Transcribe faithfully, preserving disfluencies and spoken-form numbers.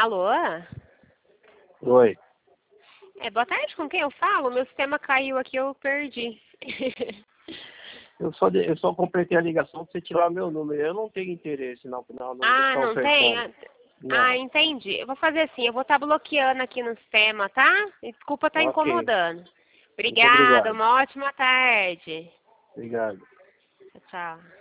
Alô? Oi. É, boa tarde, com quem eu falo? Meu sistema caiu aqui, eu perdi. Eu só, de- eu só completei a ligação pra você tirar meu número. Eu não tenho interesse não, não, não Ah, ficar não tem? ofertando. Ah, ah, Não. entendi. Eu vou fazer assim, eu vou estar bloqueando aqui no sistema, tá? Desculpa estar Ok. incomodando. Muito Obrigada, obrigado. uma ótima tarde. Obrigado. Tchau.